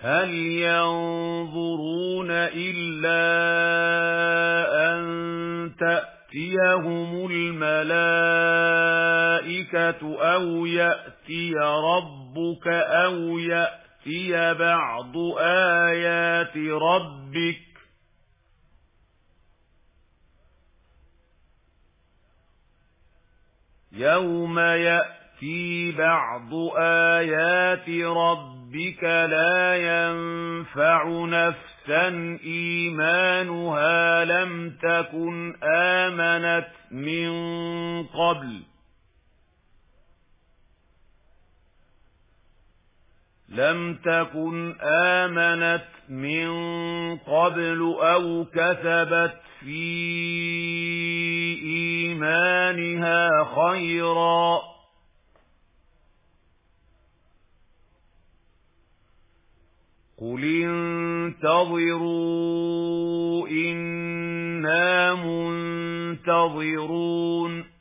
هل ينظرون إلا أن تأتيهم الملائكة أو يأتي ربك أو يأتي بعض آيات ربك يوم يأتي بعض آيات ربك لا ينفع نفسا إيمانها لم تكن آمنت من قبل أو كسبت في إيمانها خيرا قل انتظروا إنا منتظرون